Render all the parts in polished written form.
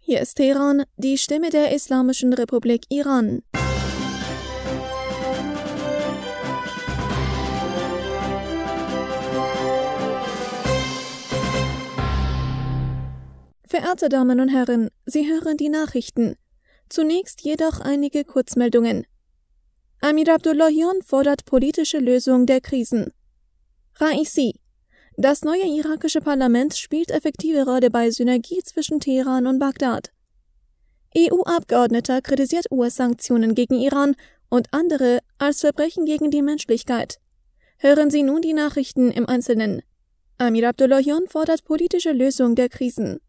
Hier ist Teheran, die Stimme der Islamischen Republik Iran. Verehrte Damen und Herren, Sie hören die Nachrichten. Zunächst jedoch einige Kurzmeldungen. Amir Abdullahian fordert politische Lösung der Krisen. Raisi: Das neue irakische Parlament spielt effektive Rolle bei Synergie zwischen Teheran und Bagdad. EU-Abgeordneter kritisiert US-Sanktionen gegen Iran und andere als Verbrechen gegen die Menschlichkeit. Hören Sie nun die Nachrichten im Einzelnen. Amir Abdullahian fordert politische Lösung der Krisen.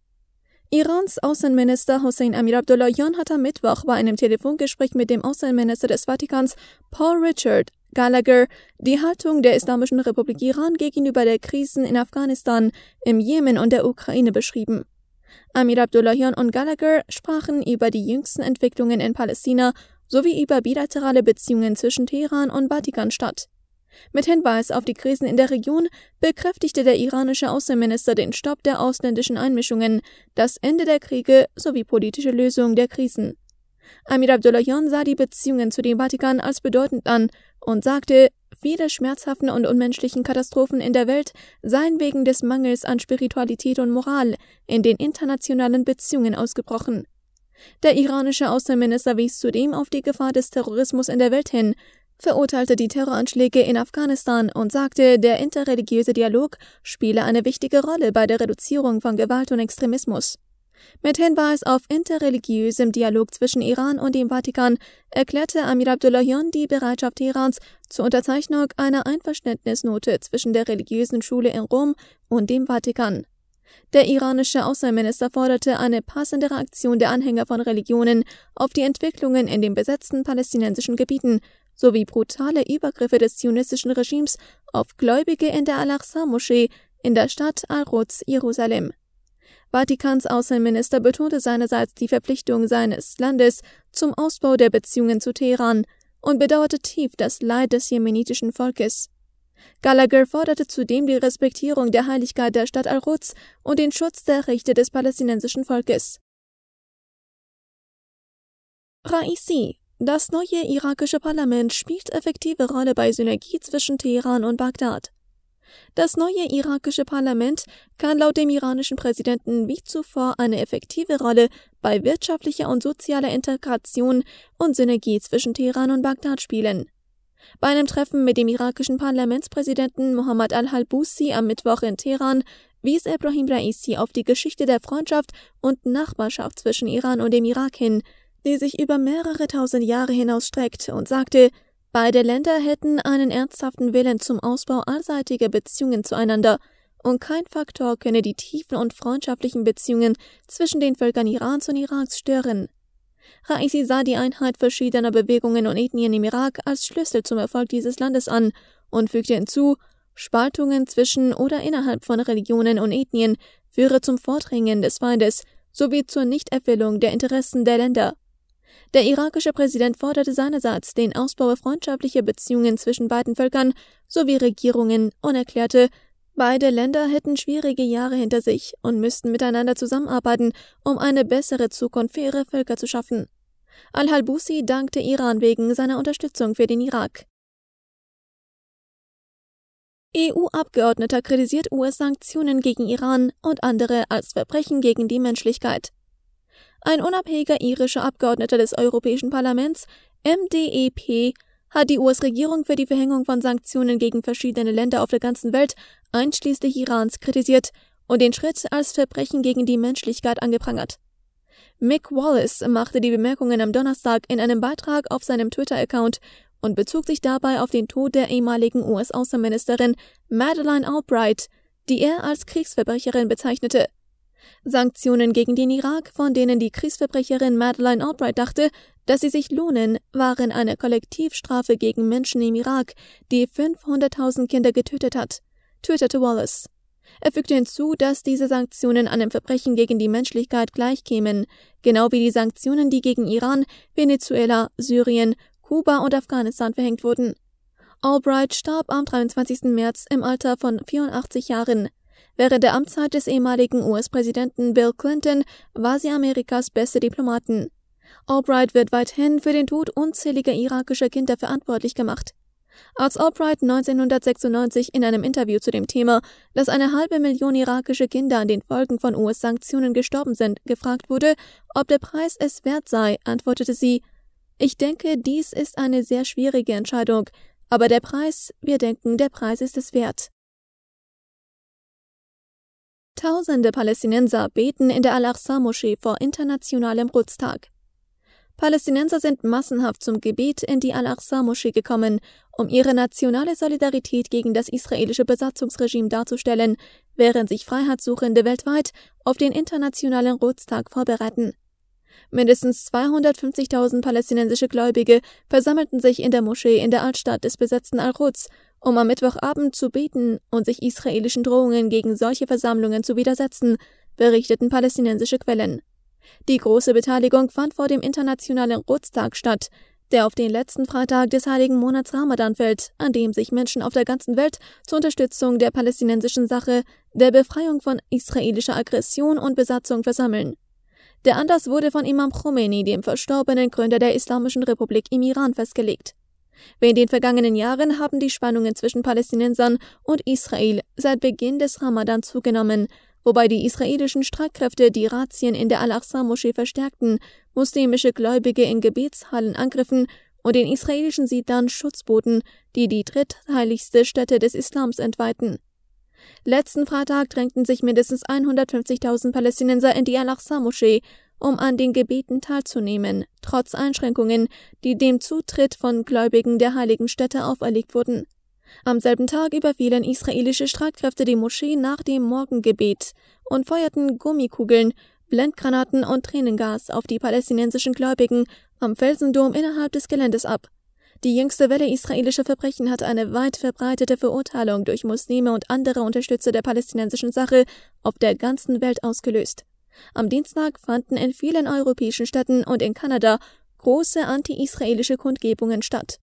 Irans Außenminister Hossein Amir Abdullahian hat am Mittwoch bei einem Telefongespräch mit dem Außenminister des Vatikans Paul Richard Gallagher die Haltung der Islamischen Republik Iran gegenüber der Krisen in Afghanistan, im Jemen und der Ukraine beschrieben. Amir Abdullahian und Gallagher sprachen über die jüngsten Entwicklungen in Palästina sowie über bilaterale Beziehungen zwischen Teheran und Vatikanstadt. Mit Hinweis auf die Krisen in der Region bekräftigte der iranische Außenminister den Stopp der ausländischen Einmischungen, das Ende der Kriege sowie politische Lösung der Krisen. Amir Abdullahian sah die Beziehungen zu dem Vatikan als bedeutend an und sagte, viele schmerzhaften und unmenschlichen Katastrophen in der Welt seien wegen des Mangels an Spiritualität und Moral in den internationalen Beziehungen ausgebrochen. Der iranische Außenminister wies zudem auf die Gefahr des Terrorismus in der Welt hin, verurteilte die Terroranschläge in Afghanistan und sagte, der interreligiöse Dialog spiele eine wichtige Rolle bei der Reduzierung von Gewalt und Extremismus. Mit Hinweis auf interreligiösem Dialog zwischen Iran und dem Vatikan erklärte Amir Abdullahian die Bereitschaft Teherans zur Unterzeichnung einer Einverständnisnote zwischen der religiösen Schule in Rom und dem Vatikan. Der iranische Außenminister forderte eine passende Reaktion der Anhänger von Religionen auf die Entwicklungen in den besetzten palästinensischen Gebieten sowie brutale Übergriffe des zionistischen Regimes auf Gläubige in der Al-Aqsa-Moschee in der Stadt Al-Quds, Jerusalem. Vatikans Außenminister betonte seinerseits die Verpflichtung seines Landes zum Ausbau der Beziehungen zu Teheran und bedauerte tief das Leid des jemenitischen Volkes. Gallagher forderte zudem die Respektierung der Heiligkeit der Stadt Al-Quds und den Schutz der Rechte des palästinensischen Volkes. Raisi: Das neue irakische Parlament spielt effektive Rolle bei Synergie zwischen Teheran und Bagdad. Das neue irakische Parlament kann laut dem iranischen Präsidenten wie zuvor eine effektive Rolle bei wirtschaftlicher und sozialer Integration und Synergie zwischen Teheran und Bagdad spielen. Bei einem Treffen mit dem irakischen Parlamentspräsidenten Mohammad al-Halbusi am Mittwoch in Teheran wies Ebrahim Raisi auf die Geschichte der Freundschaft und Nachbarschaft zwischen Iran und dem Irak hin, die sich über mehrere tausend Jahre hinausstreckt, und sagte, beide Länder hätten einen ernsthaften Willen zum Ausbau allseitiger Beziehungen zueinander und kein Faktor könne die tiefen und freundschaftlichen Beziehungen zwischen den Völkern Irans und Iraks stören. Raisi sah die Einheit verschiedener Bewegungen und Ethnien im Irak als Schlüssel zum Erfolg dieses Landes an und fügte hinzu, Spaltungen zwischen oder innerhalb von Religionen und Ethnien führe zum Vordringen des Feindes sowie zur Nichterfüllung der Interessen der Länder. Der irakische Präsident forderte seinerseits den Ausbau freundschaftlicher Beziehungen zwischen beiden Völkern sowie Regierungen und erklärte, beide Länder hätten schwierige Jahre hinter sich und müssten miteinander zusammenarbeiten, um eine bessere Zukunft für ihre Völker zu schaffen. Al-Halbusi dankte Iran wegen seiner Unterstützung für den Irak. EU-Abgeordneter kritisiert US-Sanktionen gegen Iran und andere als Verbrechen gegen die Menschlichkeit. Ein unabhängiger irischer Abgeordneter des Europäischen Parlaments, MDEP, hat die US-Regierung für die Verhängung von Sanktionen gegen verschiedene Länder auf der ganzen Welt, einschließlich Irans, kritisiert und den Schritt als Verbrechen gegen die Menschlichkeit angeprangert. Mick Wallace machte die Bemerkungen am Donnerstag in einem Beitrag auf seinem Twitter-Account und bezog sich dabei auf den Tod der ehemaligen US-Außenministerin Madeleine Albright, die er als Kriegsverbrecherin bezeichnete. Sanktionen gegen den Irak, von denen die Kriegsverbrecherin Madeleine Albright dachte, dass sie sich lohnen, waren eine Kollektivstrafe gegen Menschen im Irak, die 500.000 Kinder getötet hat, twitterte Wallace. Er fügte hinzu, dass diese Sanktionen einem Verbrechen gegen die Menschlichkeit gleichkämen, genau wie die Sanktionen, die gegen Iran, Venezuela, Syrien, Kuba und Afghanistan verhängt wurden. Albright starb am 23. März im Alter von 84 Jahren. Während der Amtszeit des ehemaligen US-Präsidenten Bill Clinton war sie Amerikas beste Diplomatin. Albright wird weithin für den Tod unzähliger irakischer Kinder verantwortlich gemacht. Als Albright 1996 in einem Interview zu dem Thema, dass 500.000 irakische Kinder an den Folgen von US-Sanktionen gestorben sind, gefragt wurde, ob der Preis es wert sei, antwortete sie: „Ich denke, dies ist eine sehr schwierige Entscheidung, aber wir denken, der Preis ist es wert." Tausende Palästinenser beten in der Al-Aqsa-Moschee vor internationalem Quds-Tag. Palästinenser sind massenhaft zum Gebet in die Al-Aqsa-Moschee gekommen, um ihre nationale Solidarität gegen das israelische Besatzungsregime darzustellen, während sich Freiheitssuchende weltweit auf den internationalen Quds-Tag vorbereiten. Mindestens 250.000 palästinensische Gläubige versammelten sich in der Moschee in der Altstadt des besetzten Al-Quds, um am Mittwochabend zu beten und sich israelischen Drohungen gegen solche Versammlungen zu widersetzen, berichteten palästinensische Quellen. Die große Beteiligung fand vor dem internationalen Quds-Tag statt, der auf den letzten Freitag des heiligen Monats Ramadan fällt, an dem sich Menschen auf der ganzen Welt zur Unterstützung der palästinensischen Sache, der Befreiung von israelischer Aggression und Besatzung versammeln. Der Anlass wurde von Imam Khomeini, dem verstorbenen Gründer der Islamischen Republik im Iran, festgelegt. Wie in den vergangenen Jahren haben die Spannungen zwischen Palästinensern und Israel seit Beginn des Ramadan zugenommen, wobei die israelischen Streitkräfte die Razzien in der Al-Aqsa-Moschee verstärkten, muslimische Gläubige in Gebetshallen angriffen und den israelischen Siedlern Schutz boten, die die drittheiligste Stätte des Islams entweihten. Letzten Freitag drängten sich mindestens 150.000 Palästinenser in die Al-Aqsa-Moschee, um an den Gebeten teilzunehmen, trotz Einschränkungen, die dem Zutritt von Gläubigen der heiligen Stätte auferlegt wurden. Am selben Tag überfielen israelische Streitkräfte die Moschee nach dem Morgengebet und feuerten Gummikugeln, Blendgranaten und Tränengas auf die palästinensischen Gläubigen am Felsendom innerhalb des Geländes ab. Die jüngste Welle israelischer Verbrechen hat eine weit verbreitete Verurteilung durch Muslime und andere Unterstützer der palästinensischen Sache auf der ganzen Welt ausgelöst. Am Dienstag fanden in vielen europäischen Städten und in Kanada große anti-israelische Kundgebungen statt.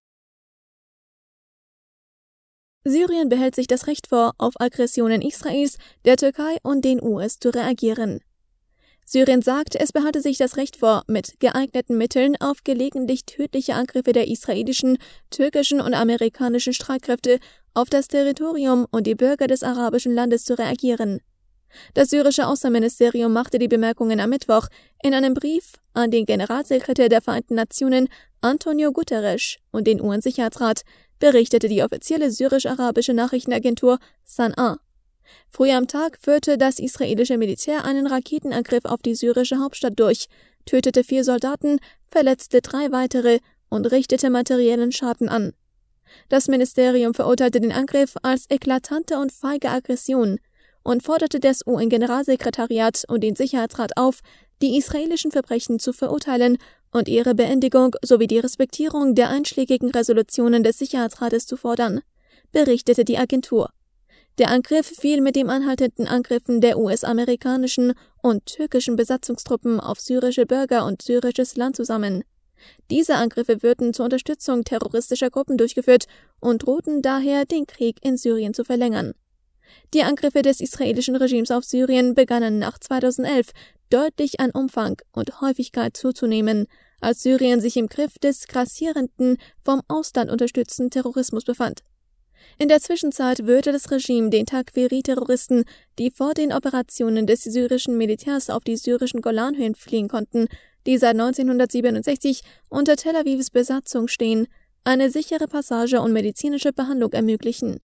Syrien behält sich das Recht vor, auf Aggressionen Israels, der Türkei und den US zu reagieren. Syrien sagt, es behalte sich das Recht vor, mit geeigneten Mitteln auf gelegentlich tödliche Angriffe der israelischen, türkischen und amerikanischen Streitkräfte auf das Territorium und die Bürger des arabischen Landes zu reagieren. Das syrische Außenministerium machte die Bemerkungen am Mittwoch in einem Brief an den Generalsekretär der Vereinten Nationen Antonio Guterres und den UN-Sicherheitsrat, berichtete die offizielle syrisch-arabische Nachrichtenagentur SANA. Früh am Tag führte das israelische Militär einen Raketenangriff auf die syrische Hauptstadt durch, tötete 4 Soldaten, verletzte 3 weitere und richtete materiellen Schaden an. Das Ministerium verurteilte den Angriff als eklatante und feige Aggression und forderte das UN-Generalsekretariat und den Sicherheitsrat auf, die israelischen Verbrechen zu verurteilen und ihre Beendigung sowie die Respektierung der einschlägigen Resolutionen des Sicherheitsrates zu fordern, berichtete die Agentur. Der Angriff fiel mit den anhaltenden Angriffen der US-amerikanischen und türkischen Besatzungstruppen auf syrische Bürger und syrisches Land zusammen. Diese Angriffe würden zur Unterstützung terroristischer Gruppen durchgeführt und drohten daher, den Krieg in Syrien zu verlängern. Die Angriffe des israelischen Regimes auf Syrien begannen nach 2011 deutlich an Umfang und Häufigkeit zuzunehmen, als Syrien sich im Griff des grassierenden, vom Ausland unterstützten Terrorismus befand. In der Zwischenzeit würde das Regime den Takfiri-Terroristen, die vor den Operationen des syrischen Militärs auf die syrischen Golanhöhen fliehen konnten, die seit 1967 unter Tel Avivs Besatzung stehen, eine sichere Passage und medizinische Behandlung ermöglichen.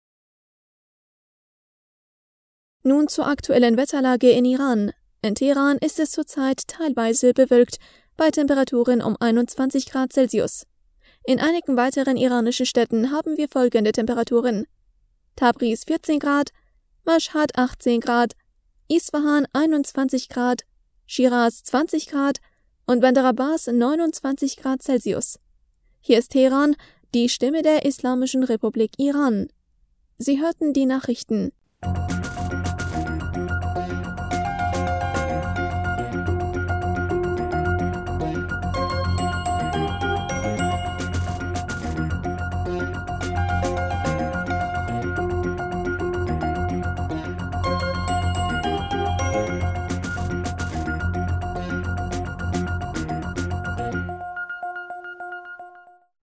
Nun zur aktuellen Wetterlage in Iran. In Teheran ist es zurzeit teilweise bewölkt, bei Temperaturen um 21 Grad Celsius. In einigen weiteren iranischen Städten haben wir folgende Temperaturen: Tabriz 14 Grad, Mashhad 18 Grad, Isfahan 21 Grad, Shiraz 20 Grad und Bandar Abbas 29 Grad Celsius. Hier ist Teheran, die Stimme der Islamischen Republik Iran. Sie hörten die Nachrichten.